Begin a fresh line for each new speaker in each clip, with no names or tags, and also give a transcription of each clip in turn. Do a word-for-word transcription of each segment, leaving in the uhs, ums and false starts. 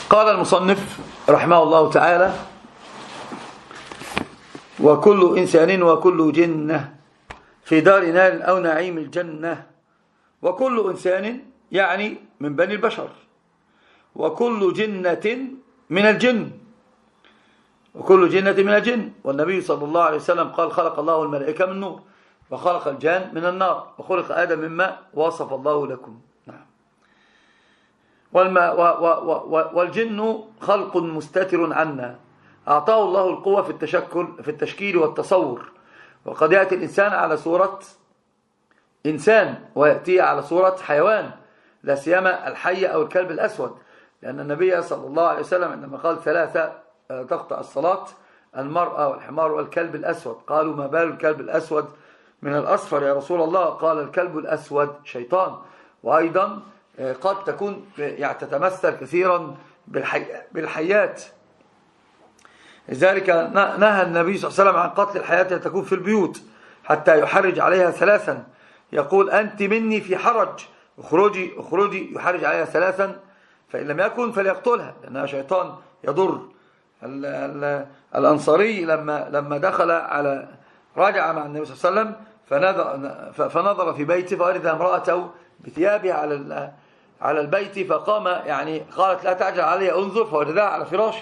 قال المصنف رحمه الله تعالى: وكل إنسان وكل جنة في دار نار أو نعيم الجنة. وكل إنسان يعني من بني البشر، وكل جنة من الجن، وكل جنة من الجن. والنبي صلى الله عليه وسلم قال: خلق الله الملائكة من نور، وخلق الجان من النار، وخلق آدم من ماء، وصف الله لكم. نعم. والماء والجن خلق مستتر عنا، أعطاه الله القوة في التشكل في التشكيل والتصور. وقد يأتي الإنسان على صورة إنسان، ويأتي على صورة حيوان، لا سيما الحية أو الكلب الأسود، لأن النبي صلى الله عليه وسلم عندما قال ثلاثة تقطع الصلاة: المرأة والحمار والكلب الأسود. قالوا: ما بال الكلب الأسود من الأصفر يا رسول الله؟ قال: الكلب الأسود شيطان. وأيضا قد تكون يعني تتمثل كثيرا بالحي... بالحيات. لذلك نهى النبي صلى الله عليه وسلم عن قتل الحيات التي تكون في البيوت حتى يحرج عليها ثلاثا، يقول: أنت مني في حرج، اخرجي اخرجي، يحرج عليها ثلاثا، فإن لم يكن فليقتلها لأنها شيطان يضر. ال ال الأنصاري لما لما دخل على رجع مع النبي صلى الله عليه وسلم فنظر, فنظر في بيته فوجد امرأته بثيابها على على البيت، فقام يعني قالت: لا تعجل علي، انظر، فوجدها على فراشه،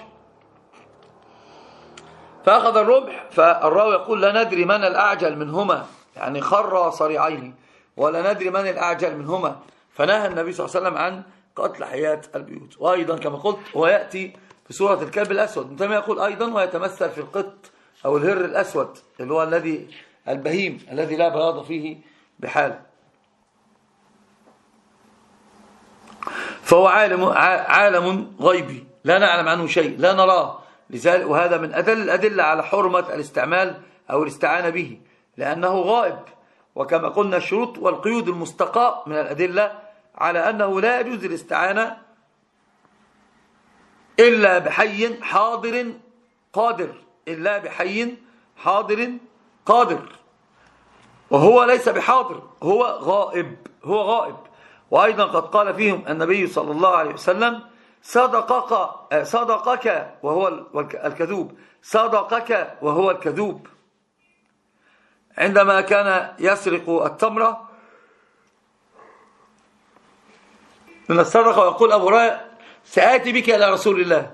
فأخذ الرمح. فالراوي يقول: لا ندري من الأعجل منهما، يعني خر صريعين، ولا ندري من الأعجل منهما. فنهى النبي صلى الله عليه وسلم عن قتل حيات البيوت. وأيضا كما قلت ويأتي في سورة الكلب الأسود. ثم يقول أيضا: ويتمثل في القط أو الهر الأسود، اللي هو الذي البهيم الذي لا بياض فيه بحال. فهو عالم عالم غيبي لا نعلم عنه شيء، لا نراه. لذلك وهذا من أدل الأدلة على حرمة الاستعمال أو الاستعانة به، لأنه غائب. وكما قلنا الشروط والقيود المستقاة من الأدلة على أنه لا يجوز الاستعانة إلا بحي حاضر قادر، إلا بحي حاضر قادر، وهو ليس بحاضر، هو غائب، هو غائب. وأيضا قد قال فيهم النبي صلى الله عليه وسلم: صدقك صدقك وهو الكذوب، صدقك وهو الكذوب. عندما كان يسرق التمرة من الصدقة ويقول أبو هريرة: سآتي بك إلى رسول الله،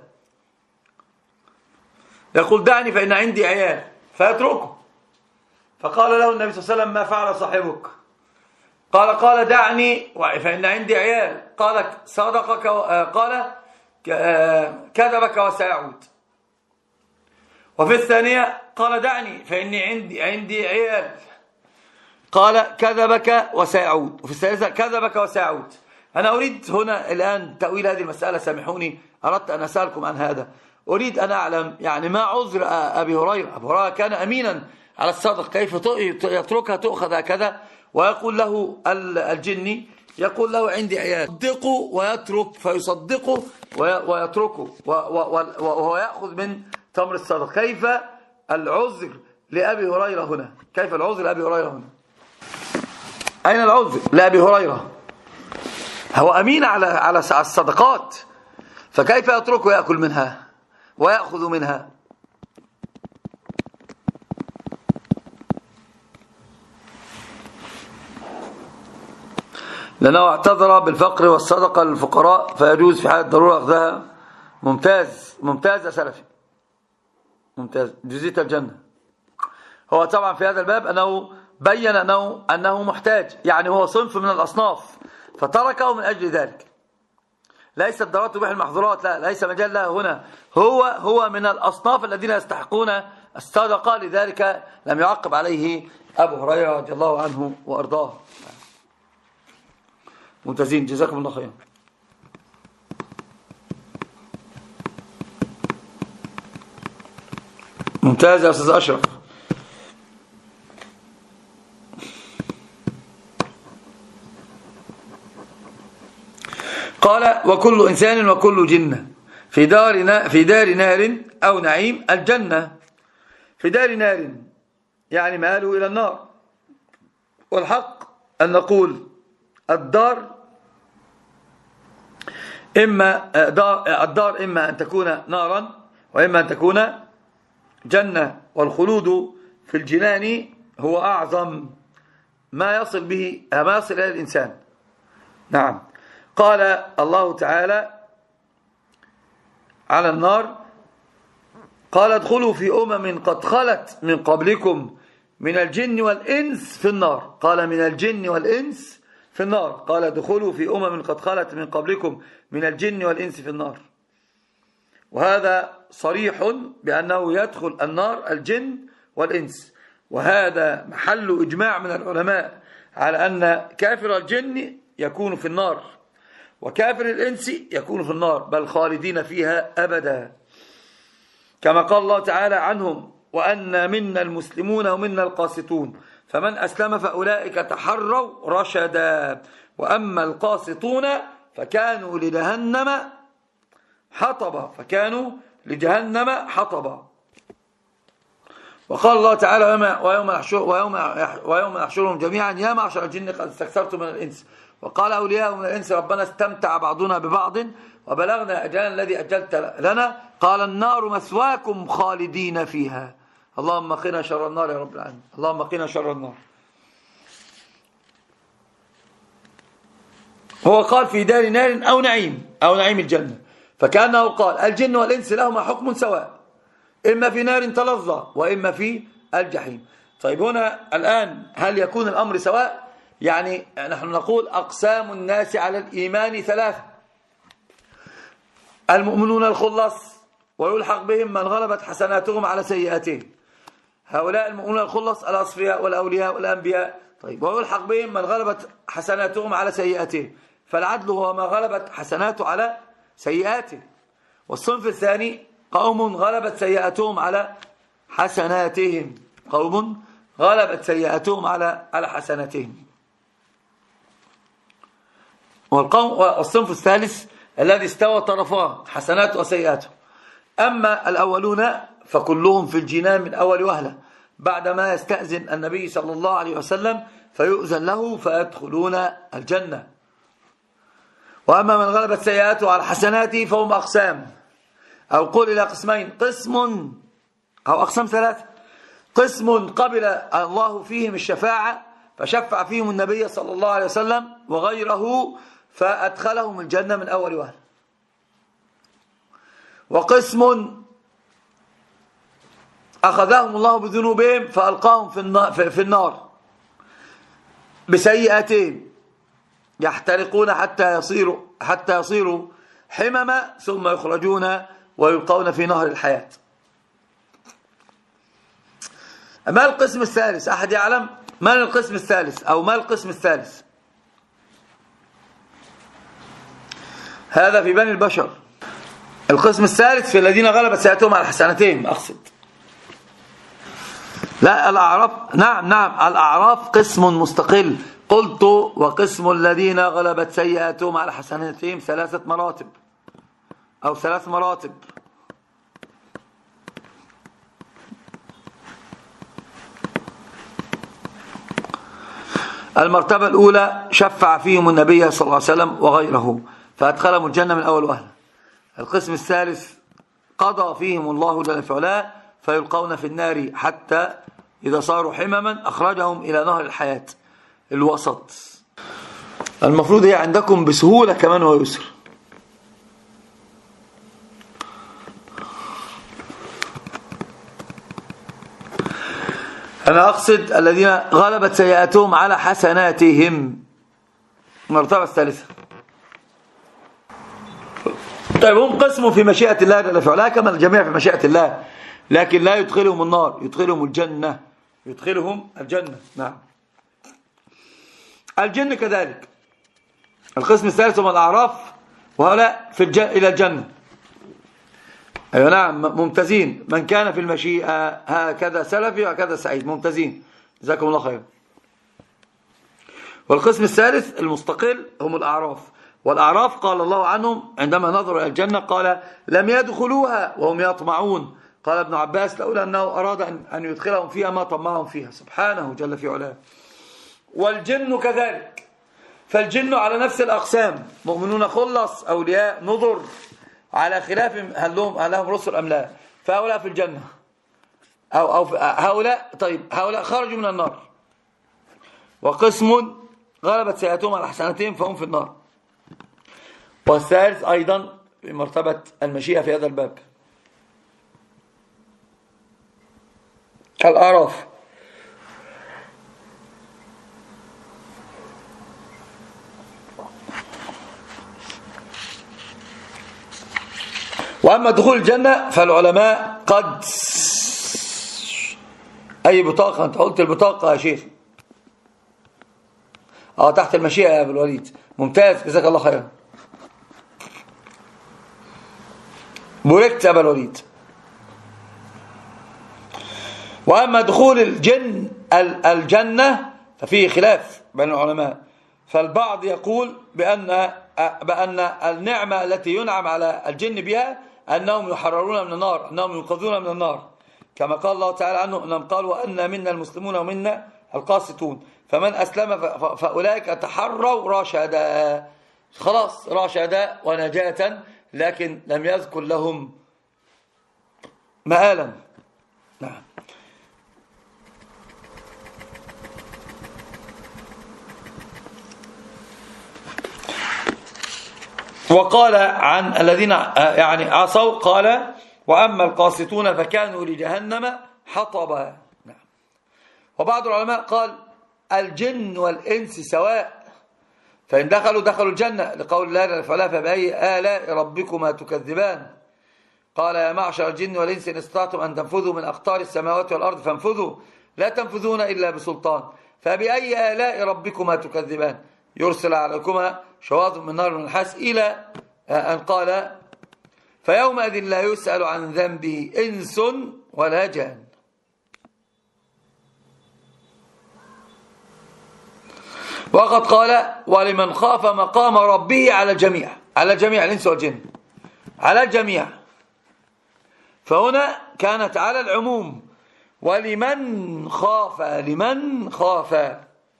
يقول: دعني فإن عندي عيال، فيتركه. فقال له النبي صلى الله عليه وسلم: ما فعل صاحبك؟ قال: قال: دعني فإن عندي عيال. قال: صدقك؟ قال: كذبك وسيعود. وفي الثانية قال: دعني فإني عندي عندي عيال. قال: كذبك وسيعود. وفي الثالثة: كذبك وسيعود. أنا أريد هنا الآن تأويل هذه المسألة، سامحوني، أردت أن أسألكم عن هذا. أريد أن أعلم يعني ما عذر أبي هريرة. أبي هريرة كان أمينا على الصدق، كيف يتركها تؤخذ هكذا؟ ويقول له الجني، يقول له: عندي عيال، يصدقه ويترك، فيصدقه ويتركه وهو يأخذ من تمر الصدق. كيف العذر لأبي هريرة هنا؟ كيف العذر لأبي هريرة هنا؟ أين العذر لأبي هريرة؟ هو أمين على على الصدقات، فكيف يتركه يأكل منها ويأخذ منها؟ لأنه اعتذر بالفقر والصدقة للفقراء، فيجوز في حالة ضرورة أخذها. ممتاز ممتاز يا سلفي، ممتاز، جزيت الجنة. هو طبعا في هذا الباب أنه بين أنه, أنه محتاج، يعني هو صنف من الأصناف فتركه من أجل ذلك. ليس الضرورات تبيح المحظورات، لا، ليس مجال له هنا. هو هو من الأصناف الذين يستحقون الصدقة، لذلك لم يعقب عليه أبو هريرة رضي الله عنه وأرضاه. ممتازين، جزاكم الله خيرا. ممتاز يا أستاذ أشرف. قال: وكل إنسان وكل جنة في دار في دار نار أو نعيم الجنة. في دار نار يعني مآله إلى النار، والحق أن نقول الدار إما الدار إما أن تكون نارا وإما أن تكون جنة، والخلود في الجنان هو أعظم ما يصل به ما يصل إلى الإنسان. نعم. قال الله تعالى على النار: قال ادخلوا في أمم قد خلت من قبلكم من الجن والإنس في النار. قال من الجن والإنس في النار. قال ادخلوا في أمم قد خلت من قبلكم من الجن والإنس في النار. وهذا صريح بأنه يدخل النار الجن والإنس، وهذا محل إجماع من العلماء على أن كافر الجن يكون في النار وكافر الإنس يكون في النار، بل خالدين فيها أبدا، كما قال الله تعالى عنهم: وأن منا المسلمون ومنا القاسطون فمن أسلم فأولئك تحروا رشدا وأما القاسطون فكانوا لجهنم حطبا فكانوا لجهنم حطبا. وقال الله تعالى: ويوم ويوم ويوم يحشرهم جميعا يا معشر الجن قد استكثرتم من الإنس. وقال أولياء من الإنس: ربنا استمتع بعضنا ببعض وبلغنا أجلنا الذي أجلت لنا. قال: النار مثواكم خالدين فيها. اللهم قنا شر النار يا رب العالمين. اللهم قنا شر النار. هو قال في دار نار أو نعيم أو نعيم الجنة، فكأنه قال الجن والإنس لهما حكم سواء، إما في نار تلظى وإما في الجحيم. طيب هنا الآن هل يكون الأمر سواء؟ يعني نحن نقول أقسام الناس على الإيمان ثلاثة: المؤمنون الخلص ويلحق بهم من غلبت حسناتهم على سيئاتهم. هؤلاء المؤمنون الخلص الأصفياء والأولياء والأنبياء. طيب ويلحق بهم من غلبت حسناتهم على سيئاتهم، فالعدل هو ما غلبت حسناته على سيئاته. والصنف الثاني قوم غلبت سيئاتهم على حسناتهم، قوم غلبت سيئاتهم على على حسناتهم. والقوم والصنف الثالث الذي استوى طرفاه حسناته وسيئاته. أما الأولون فكلهم في الجنان من أول وهلة بعدما يستأذن النبي صلى الله عليه وسلم فيؤذن له فيدخلون الجنة. وأما من غلبت سيئاته على حسناته فهم أقسام، أو قل إلى قسمين: قسم أو أقسام ثلاثة. قسم قبل الله فيهم الشفاعة فشفع فيهم النبي صلى الله عليه وسلم وغيره فأدخلهم الجنة من أول وهلة. وقسم أخذهم الله بذنوبهم فألقاهم في النار بسيئاتهم يحترقون حتى يصيروا حتى يصيروا حمما ثم يخرجون ويلقون في نهر الحياة. ما القسم الثالث؟ أحد يعلم ما القسم الثالث أو ما القسم الثالث؟ هذا في بني البشر. القسم الثالث في الذين غلبت سيئاتهم على حسناتهم أقصد. لا الأعراف، نعم نعم الأعراف قسم مستقل. قلت وقسم الذين غلبت سيئاتهم على حسناتهم ثلاثة مراتب أو ثلاث مراتب. المرتبة الأولى شفع فيهم النبي صلى الله عليه وسلم وغيره فأدخلهم الجنة من أول وهلة. القسم الثالث قضى فيهم الله جل في علاه فيلقون في النار حتى إذا صاروا حمما أخرجهم إلى نهر الحياة. الوسط المفروض هي عندكم بسهولة كمان ويسر. أنا أقصد الذين غلبت سيئاتهم على حسناتهم، المرتبة الثالثة. طيب هم قسموا في مشيئة الله جل في علاه كما الجميع في مشيئة الله، لكن لا يدخلهم النار، يدخلهم الجنة، يدخلهم الجنة. نعم. الجن كذلك. القسم الثالث هم الأعراف وهؤلاء في الجنة إلى الجنة. أيوة نعم ممتازين. من كان في المشيئة هكذا سلفي وهكذا سعيد. ممتازين جزاكم الله خير. والقسم الثالث المستقل هم الأعراف. والأعراف قال الله عنهم عندما نظروا إلى الجنة قال لم يدخلوها وهم يطمعون. قال ابن عباس لولا أنه أراد أن يدخلهم فيها ما طمعهم فيها سبحانه جل في علاه. والجن كذلك فالجن على نفس الأقسام، مؤمنون خلص، أولياء نذر، على خلاف هل لهم هل لهم رسل أم لا. فهؤلاء في الجنة، أو أو هؤلاء طيب هؤلاء خرجوا من النار، وقسم غلبت سيئاتهم على حسناتهم فهم في النار. والثالث أيضا في مرتبة المشيئة في هذا الباب. الأعراف. وأما دخول الجنة فالعلماء قد أي بطاقة، أنت قلت البطاقة يا شيخ، اه تحت المشيئة يا أبو الوليد، ممتاز جزاك الله خيرا، بوركت يا أبو الوليد. وأما دخول الجن الجنة ففيه خلاف بين العلماء، فالبعض يقول بأن بأن النعمة التي ينعم على الجن بها أنهم يحررون من النار، أنهم ينقذون من النار، كما قال الله تعالى عنه أنهم قالوا وأن منا المسلمون ومنا القاسطون، فمن أسلم فأولئك تحروا رشدا، خلاص رشدا ونجاة، لكن لم يذكر لهم مآلا. نعم. وقال عن الذين يعني عصوا قال وأما القاسطون فكانوا لجهنم حطبا. نعم. وبعض العلماء قال الجن والإنس سواء، فإن دخلوا دخلوا الجنة، لقول الله فلا فبأي آلاء ربكما تكذبان. قال يا معشر الجن والإنس إن استطعتم أن تنفذوا من أقطار السماوات والأرض فانفذوا لا تنفذون إلا بسلطان، فبأي آلاء ربكما تكذبان يرسل عليكما شواظ من نار من الحاس، إلى أن قال فيومئذ لا يسأل عن ذنبه إنس ولا جان. وقد قال ولمن خاف مقام ربه على الجميع، على الجميع الإنس والجن، على الجميع، فهنا كانت على العموم. ولمن خاف، لمن خاف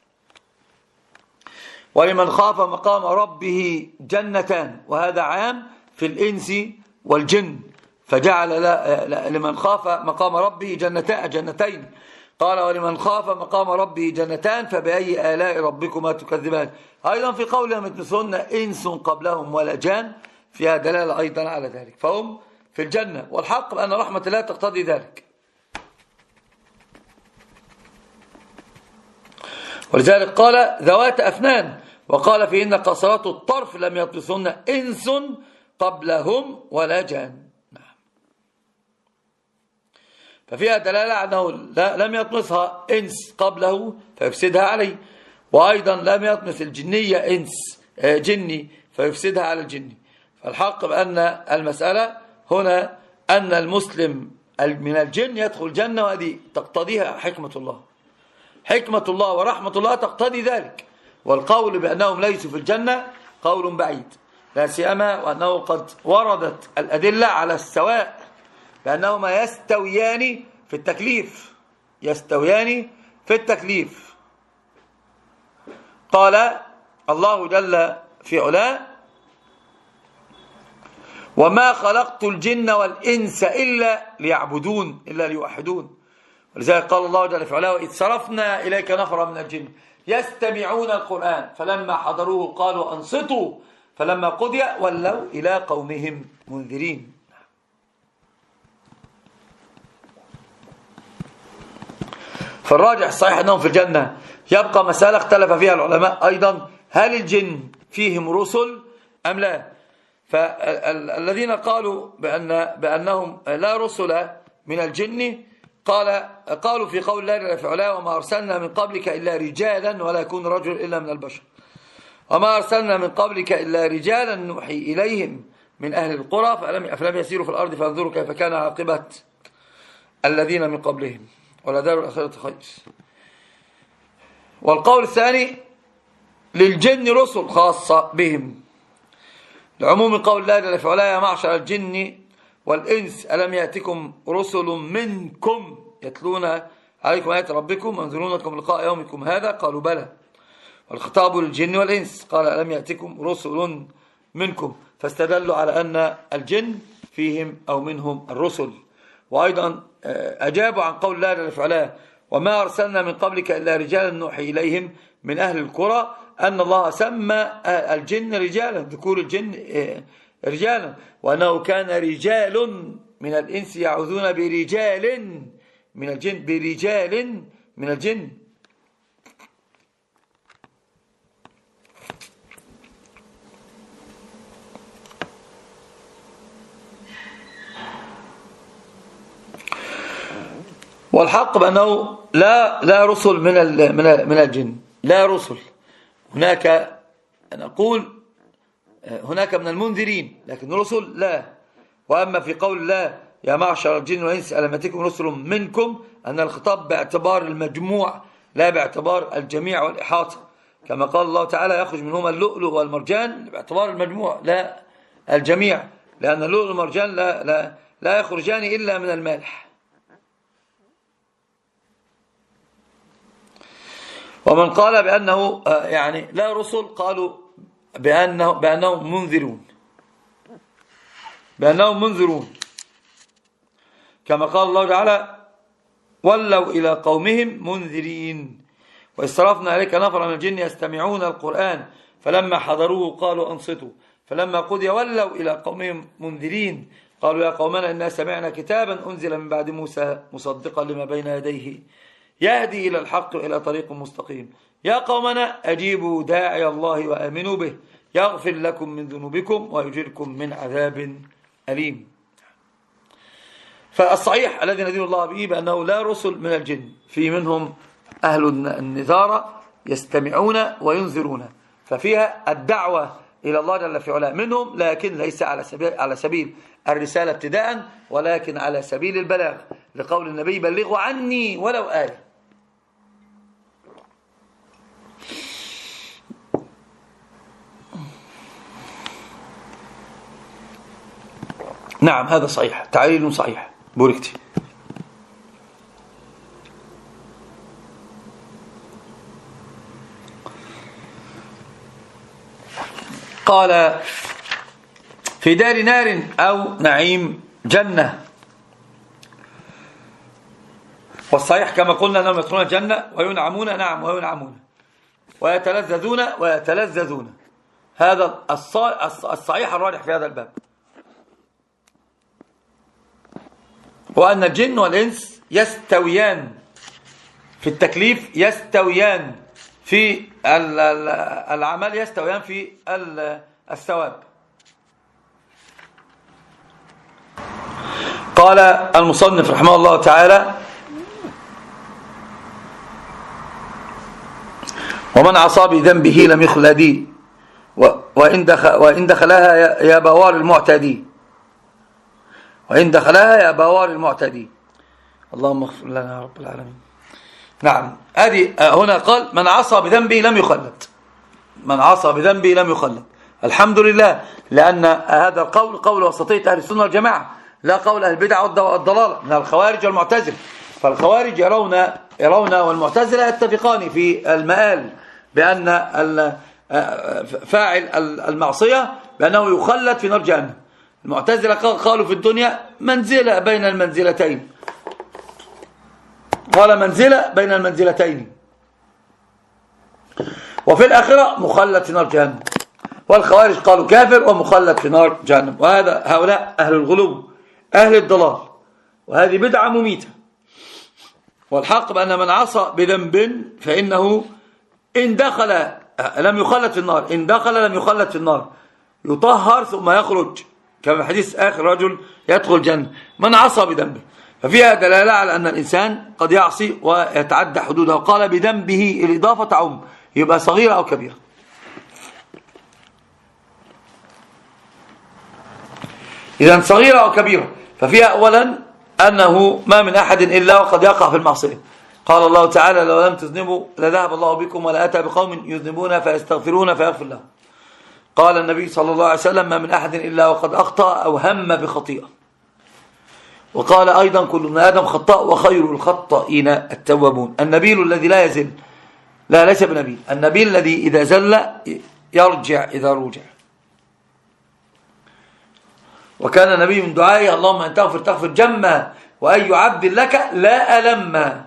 ولمن خاف مقام ربه جنتان، وهذا عام في الإنس والجن، فجعل لمن خاف مقام ربه جنتين. قال ولمن خاف مقام ربه جنتان فبأي آلاء ربكما تكذبان. أيضا في قوله مثلهن إنس قبلهم ولا جان فيها دلالة أيضا على ذلك، فهم في الجنة، والحق بأن رحمة الله تقتضي ذلك. ولذلك قال ذوات أفنان، وقال فيهن قاصرات الطرف لم يطمثهن إنس قبلهم ولا جان. نعم. ففيها دلالة أنه لم يطمثها إنس قبله فيفسدها عليه، وأيضا لم يطمث الجنية إنس جني فيفسدها على الجني. فالحق بأن المسألة هنا أن المسلم من الجن يدخل الجنة، وهذه تقتضيها حكمة الله، حكمة الله ورحمة الله تقتضي ذلك. والقول بأنهم ليسوا في الجنة قول بعيد، لا سيما وأنه قد وردت الأدلة على السواء، بأنهما يستويان في التكليف، يستويان في التكليف. قال الله جل في علاه وما خلقت الجن والإنس إلا ليعبدون، إلا ليوحدون. ولذلك قال الله جل في علاه وإذ صرفنا إليك نفرا من الجن يستمعون القرآن فلما حضروه قالوا أنصتوا فلما قضي ولوا إلى قومهم منذرين. فالراجح الصحيح أنهم في الجنة. يبقى مسألة اختلف فيها العلماء أيضا، هل الجن فيهم رسل أم لا؟ فالذين قالوا بأن بأنهم لا رسل من الجن قال قالوا في قول الله جل في علاه وما أرسلنا من قبلك إلا رجالا ولا يكون رجل إلا من البشر، وما أرسلنا من قبلك إلا رجالا نوحي إليهم من أهل القرى فلم يسيروا في الأرض فانظروا كيف كان عاقبة الذين من قبلهم ولدار الآخرة خير. والقول الثاني للجن رسل خاصة بهم، لعموم قول الله جل في علاه يا معشر الجن والإنس ألم يأتكم رسل منكم يتلون عليكم آيات ربكم وينذرونكم لقاء يومكم هذا قالوا بلى. والخطاب للجن والإنس. قال ألم يأتكم رسل منكم، فاستدلوا على أن الجن فيهم أو منهم الرسل. وأيضا أجابوا عن قول الله جل وعلا وما أرسلنا من قبلك إلا رجالا نوحي إليهم من أهل القرى، أن الله سمى الجن رجالا، ذكور الجن رجالا، وأنه كان رجال من الإنس يعوذون برجال من الجن، برجال من الجن. والحق بأنه لا لا رسل من من من الجن، لا رسل. هناك نقول هناك من المنذرين، لكن رسل لا. وأما في قول الله يا معشر الجن والإنس ألم يأتكم رسل منكم، أن الخطاب باعتبار المجموع لا باعتبار الجميع والإحاطة، كما قال الله تعالى يخرج منهما اللؤلؤ والمرجان باعتبار المجموع لا الجميع، لأن اللؤلؤ والمرجان لا لا لا يخرجان إلا من المالح. ومن قال بأنه يعني لا رسل قالوا بأنه بأنهم منذرون، بأنهم منذرون، كما قال الله تعالى ولوا إلى قومهم منذرين واصرفنا إليك نفرا من الجن يستمعون القرآن فلما حضروه قالوا أنصتوا فلما قضي ولوا إلى قومهم منذرين قالوا يا قومنا إنا سمعنا كتابا أنزل من بعد موسى مصدقا لما بين يديه يهدي إلى الحق وإلى طريق مستقيم يا قومنا أجيبوا داعي الله وآمنوا به يغفر لكم من ذنوبكم ويجركم من عذاب أليم. فالصحيح الذي ندين الله به بأنه لا رسل من الجن، في منهم أهل النذارة يستمعون وينذرون، ففيها الدعوة إلى الله جل في علاه منهم، لكن ليس على سبيل, على سبيل الرسالة ابتداء، ولكن على سبيل البلاغ، لقول النبي بلغوا عني ولو آية. نعم هذا صحيح، تعليل صحيح، بوركتي. قال في دار نار أو نعيم جنة، والصحيح كما قلنا أنهم يدخلون الجنة وينعمون، نعم وينعمون ويتلذذون ويتلذذون، هذا الصحيح الراجح في هذا الباب. وأن الجن والإنس يستويان في التكليف، يستويان في العمل، يستويان في الثواب. قال المصنف رحمه الله تعالى ومن عصى بذنبه لم يخلدي وإن دخل وإن دخلها يا بوار المعتدي وإن دخلها يا بوار المعتدي. اللهم اغفر لنا يا رب العالمين. نعم هذه هنا قال من عصى بذنبه لم يخلد، من عصى بذنبه لم يخلد. الحمد لله، لأن هذا القول قول وسطية أهل السنة والجماعة، لا قول أهل البدع والضلال من الخوارج والمعتزلة. فالخوارج يرون يرون والمعتزلة يتفقان في المآل بأن فاعل المعصية بأنه يخلد في نار جهنم. المعتزلة قالوا في الدنيا منزلة بين المنزلتين، قال منزلة بين المنزلتين، وفي الآخرة مخلد في نار جهنم. والخوارج قالوا كافر ومخلد في نار جهنم. وهذا هؤلاء أهل الغلو أهل الضلال، وهذه بدعة مميتة. والحق بأن من عصى بذنب فإنه إن دخل لم يخلد في النار، إن دخل لم يخلد في النار، يطهر ثم يخرج، كما حديث آخر رجل يدخل الجنة من عصى بذنبه. ففيها دلالة على أن الإنسان قد يعصي ويتعدى حدوده. وقال بذنبه الإضافة تعم، يبقى صغيرة أو كبيرة. إذن صغيرة أو كبيرة، ففيها أولا أنه ما من أحد إلا وقد يقع في المعصية. قال الله تعالى لو لم تذنبوا لذهب الله بكم ولا أتى بقوم يذنبون فيستغفرون فيغفر لهم. قال النبي صلى الله عليه وسلم ما من أحد إلا وقد أخطأ أو هم بخطيئة. وقال أيضا كل ابن آدم خطاء وخير الخطائين التوابون. النبيل الذي لا يزل لا ليس بنبيل، النبيل الذي إذا زل يرجع إذا رجع. وكان النبي من دعائه اللهم أن تغفر تغفر جما وأي عبد لك لا ألما.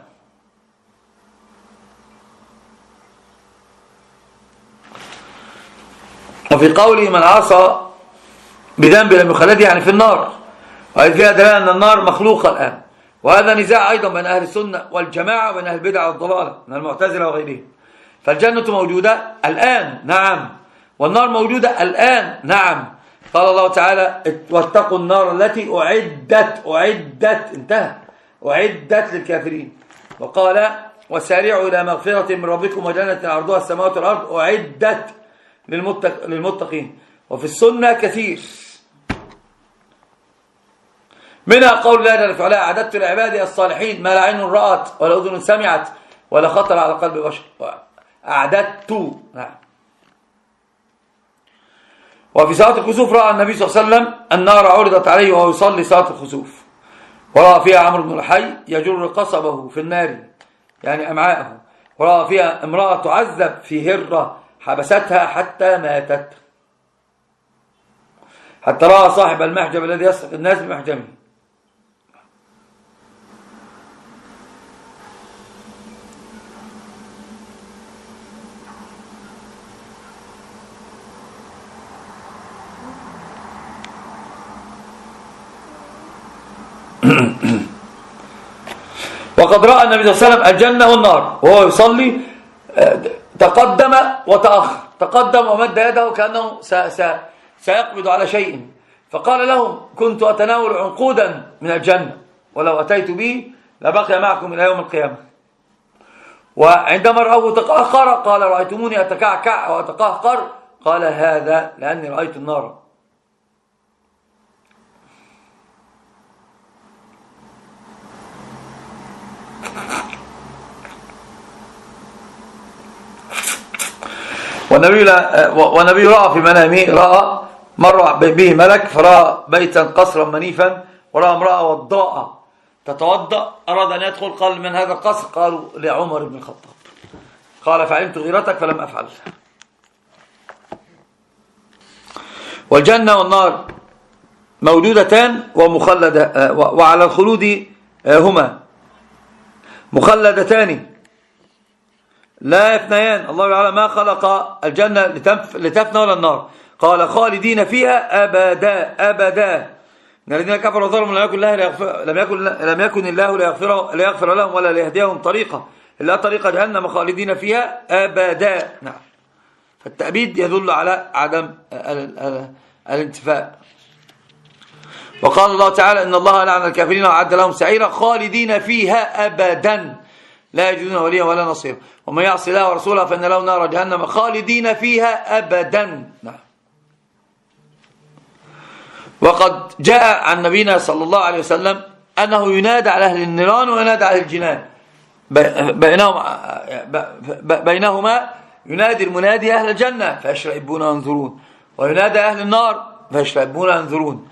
وفي قوله من عصى بذنب لم يخلد يعني في النار، وهذه فيها دلالة أن النار مخلوقة الآن. وهذا نزاع أيضا بين أهل السنة والجماعة وبين أهل البدع والضلالة من المعتزلة وغيرهم. فالجنة موجودة الآن نعم، والنار موجودة الآن نعم. قال الله تعالى واتقوا النار التي أعدت أعدت انتهى أعدت للكافرين. وقال وسارعوا إلى مغفرة من ربكم وجنة عرضها السماوات والأرض أعدت للمتق... للمتقين. وفي السنة كثير منها قول الله جل وعلا أعددت لعبادي الصالحين ما لا عين رأت ولا أذن سمعت ولا خطر على قلب بشر. أعددت نعم. وفي صلاة الخسوف رأى النبي صلى الله عليه وسلم النار عرضت عليه وهو يصلي صلاة الخسوف، ورأى فيها عمرو بن الحي يجر قصبه في النار يعني أمعاءه، ورأى فيها امرأة تعذب في هرة حبستها حتى ماتت، حتى رأى صاحب المحجب الذي يسرق الناس بمحجمه. وقد رأى النبي صلى الله عليه وسلم الجنة والنار وهو يصلي، تقدم وتأخر، تقدم ومد يده كأنه سيقبض على شيء، فقال لهم كنت أتناول عنقودا من الجنة ولو أتيت به لبقي معكم إلى يوم القيامة. وعندما رأوه تقهقر قال رأيتموني أتكعكع وأتقهقر، قال هذا لأني رأيت النار. والنبي, والنبي رأى في منامه، رأى مر به ملك فرأى بيتا قصرا منيفا ورأى امرأة وضاء تتوضأ، أراد أن يدخل، قال من هذا القصر؟ قالوا لعمر بن الخطاب، قال فعلمت غيرتك فلم أفعل. والجنة والنار موجودتان ومخلدة، وعلى الخلود هما مخلدتان لا يفنيان. الله تعالى ما خلق الجنة لتفنى ولا النار، قال خالدين فيها أبدا أبدا. الذين كفروا وظلموا لم يكن الله ليغفر لم يكن لم يكن الله ليغفر ليغفر لهم ولا ليهديهم طريقة إلا طريق جهنم خالدين فيها أبدا. نعم. فالتأبيد يدل على عدم الانتفاء. وقال الله تعالى إن الله لعن الكافرين وأعد لهم سعيرا خالدين فيها أبدا لا يجدون وليا ولا نصيرا ومن يعص الله ورسوله فإن له نار جهنم خالدين فيها أبدا. نعم. وقد جاء عن نبينا صلى الله عليه وسلم أنه ينادى على أهل النيران وينادى على الجنان، بينهما بينهما ينادي المنادي أهل الجنة فيشرئبون وينظرون، وينادى أهل النار فيشرئبون وينظرون،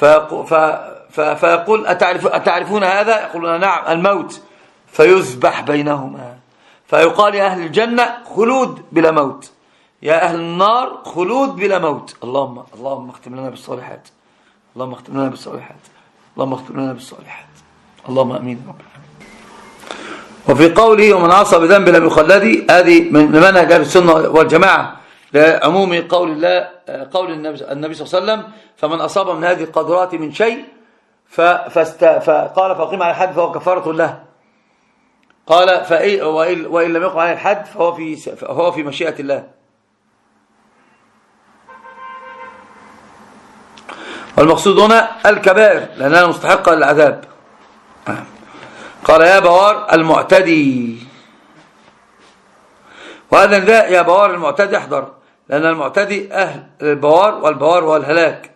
فيقول أتعرفون هذا؟ يقولون نعم، الموت، فيذبح بينهما فيقال يا أهل الجنة خلود بلا موت، يا أهل النار خلود بلا موت. اللهم اللهم اختم لنا بالصالحات، اللهم اختم لنا بالصالحات، اللهم اختم لنا بالصالحات، اللهم امين رب العالمين. وفي قوله ومن عصى بذنب لم يخلد، هذه من منهج اهل السنه والجماعه لعموم قول الله، قول النبي, النبي صلى الله عليه وسلم فمن اصاب من هذه القدرات من شيء فاست فقال فاقيم على الحد فهو كفاره له، قال وإن لم يقم عليه الحد فهو في فهو في مشيئة الله. والمقصود هنا الكبائر لأنها مستحقة للعذاب. قال يا بوار المعتدي، وهذا ذا يا بوار المعتدي احذر، لأن المعتدي أهل البوار، والبوار هو الهلاك.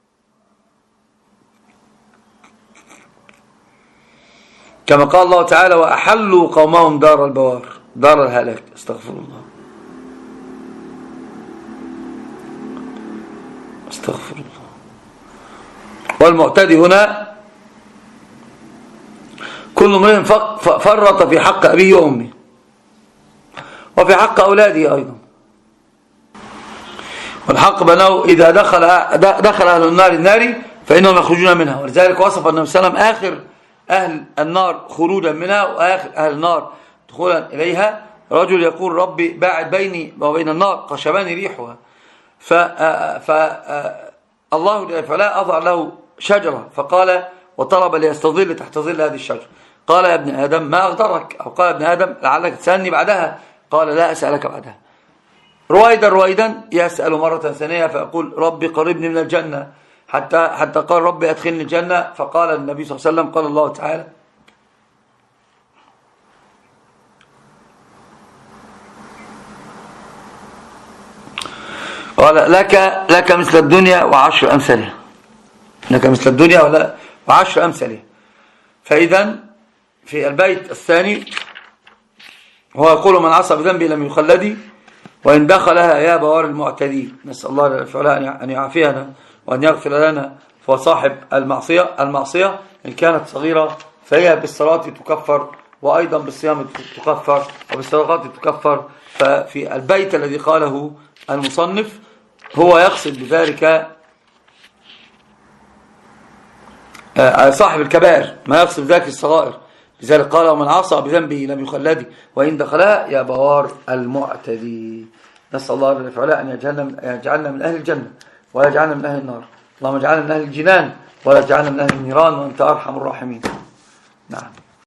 كما قال الله تعالى وأحلوا قومهم دار البوار، دار الهلاك. استغفر الله استغفر الله. والمعتدي هنا كل امرئ فرط في حق أبيه وأمه، وفي حق أولاده أيضا. والحق بأنه إذا دخل دخل أهل النار النار فإنهم يخرجون منها. ولذلك وصف النبي صلى الله عليه وسلم آخر أهل النار خروجا منها وآخر أهل النار دخولا إليها رجل يقول ربي باعد بيني وبين النار قشبان ريحها. فالله فلا أظهر له شجرة فقال وطلب ليستظل تحت ظل هذه الشجرة. قال يا ابن آدم ما أغدرك، أو قال ابن آدم لعلك تسألني بعدها، قال لا أسألك بعدها. رويدا رويدا يسأل مرة ثانية فيقول ربي قربني من الجنة، حتى حتى قال ربي أدخلني الجنة. فقال النبي صلى الله عليه وسلم قال الله تعالى قال لك لك مثل الدنيا وعشر أمثالها، لك مثل الدنيا ولا وعشر أمثالها. فإذا في البيت الثاني هو يقول من عصى بذنبه لم يخلدي وإن دخلها يا بوار المعتدين. نسأل الله أن يعافينا وأن يغفر لنا. فهو صاحب المعصية المعصية إن كانت صغيرة فهي بالصلاة تكفر، وأيضا بالصيام تكفر، وبالصدقات تكفر. ففي البيت الذي قاله المصنف هو يقصد بذلك صاحب الكبائر، ما يقصد بذلك الصغائر. لذلك قال ومن عصى بذنبه لم يخلد وإن دخلها يا بوار المعتدي. نسأل الله أن يجعلنا من أهل الجنة ولا يجعلنا من أهل النار. اللهم اجعلنا من أهل الجنان ولا تجعلنا من أهل النيران وأنت أرحم الراحمين. نعم.